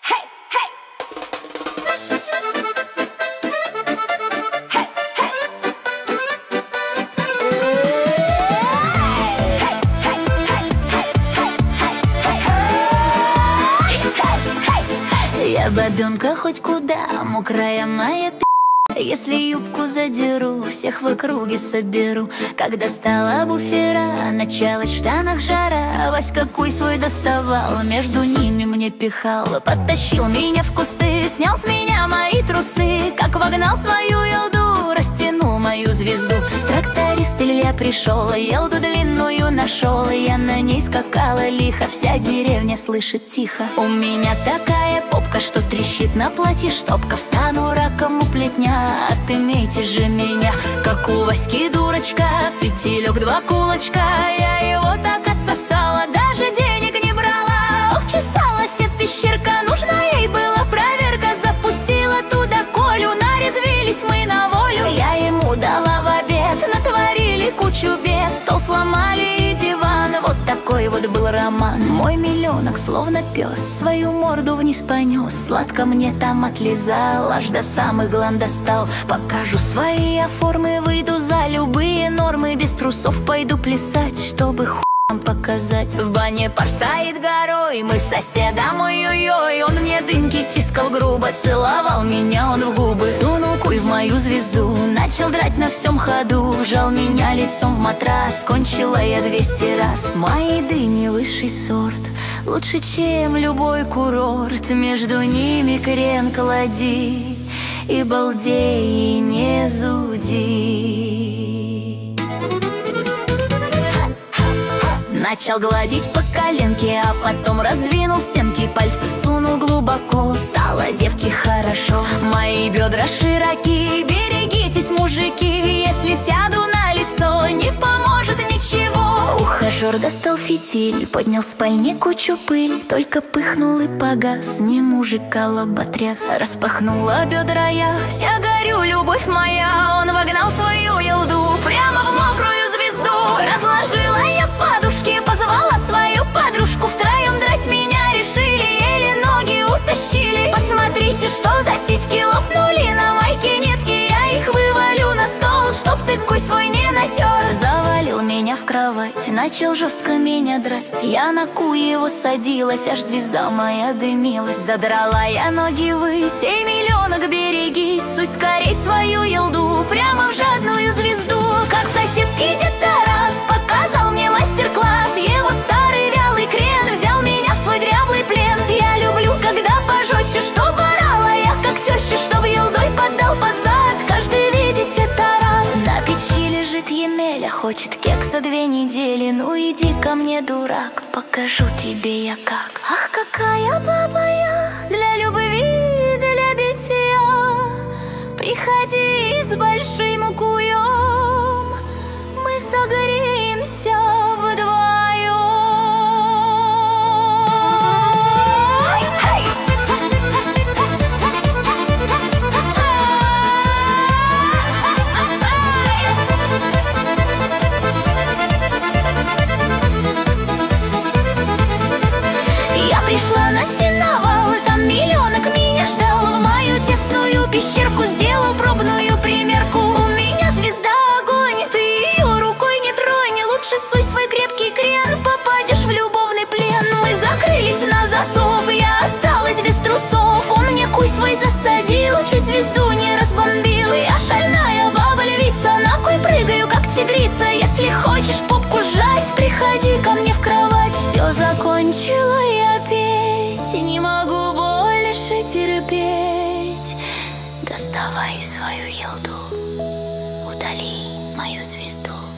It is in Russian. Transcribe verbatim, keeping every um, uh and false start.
Я бабенка хоть куда, мокрая моя пи***. Если юбку задеру, всех в округе соберу. Когда стала буфера, началась в штанах жара. Вась какой свой доставал, между ними мне пихал. Подтащил меня в кусты, снял с меня мои трусы. Как вогнал свою елду, растянул мою звезду. Тракторист Илья пришел, елду длинную нашел. Я на ней скакала лихо, вся деревня слышит тихо. У меня такая попка, что трещит на платье штопка. Встану раком у плетня, отымейте же меня. Как у Васьки дурочка, фитилек два кулачка. Я его так отсосала, даже денег не брала. Ох, чесалась эта пещерка, нужна ей была проверка. Запустила туда Колю, нарезвились мы на волю. Я ему дала в обед, натворили кучу бед. Стол сломали и диван, вот такой вот был роман. Мой миллионок, словно пес, свою морду вниз понес. Сладко мне там отлизал, аж до самых гланд достал. Покажу свои формы, выйду за любые нормы. Без трусов пойду плясать, чтобы хуй показать. В бане пар стоит горой, мы с соседом ой-ой-ой. Он мне дымки тискал грубо, целовал меня он в губы. Сунул куй в мою звезду, начал драть на всем ходу. Вжал меня лицом в матрас, кончила я двести раз. Мои дыни высший сорт, лучше, чем любой курорт. Между ними крен клади и балдей, и не зуди. Начал гладить по коленке, а потом раздвинул стенки. Пальцы сунул глубоко, стало девке хорошо. Мои бедра широки, берегитесь, мужики. Если сяду на лицо, не поможет ничего. Ухажер достал фитиль, поднял в спальне кучу пыль. Только пыхнул и погас, не мужика лоботряс. Распахнула бедра я, вся горю, любовь моя. Он вогнал свою елду прямо в мокрую звезду. Разложила я подушки, позвала свою подружку. Втроем драть меня решили, еле ноги утащили. Посмотрите, что за титьки лопнули на майке нитки. Я их вывалю на стол, чтоб ты куй свой не натер. Завалил меня в кровать, начал жестко меня драть. Я на куй его садилась, аж звезда моя дымилась. Задрала я ноги ввысь, эй, миллионок, берегись. Суй скорей свою елду прямо в жадную звезду. Как соседский дед Тарас показал мне мастер-класс. Его старый вялый крен взял меня в свой дряблый плен. Я люблю, когда пожестче, чтоб орала я как теща, чтоб елдой поддал под зад. Каждый видит это рад. На печи лежит Емеля, хочет кекса две недели. Ну иди ко мне, дурак, покажу тебе я как. Ах, какая баба я, для любви, для битья. Приходи с большим куем, мы согреемся вдвоем. Я пришла на сеновал, там миллионок меня ждал. В мою тесную пещерку сделал пробную примерку. У меня звезда огонь, ты ее рукой не тронь. Лучше суй свой крепкий крен, попадешь в любовный плен. Мы закрылись на засов, я осталась без трусов. Он мне куй свой засадил, чуть звезду не разбомбил. Я шальная баба-львица, на куй прыгаю как тигрица. Если хочешь попку сжать, приходи ко мне в кровать. Все закончила я петь, не могу больше терпеть. Доставай свою елду, удали мою звезду.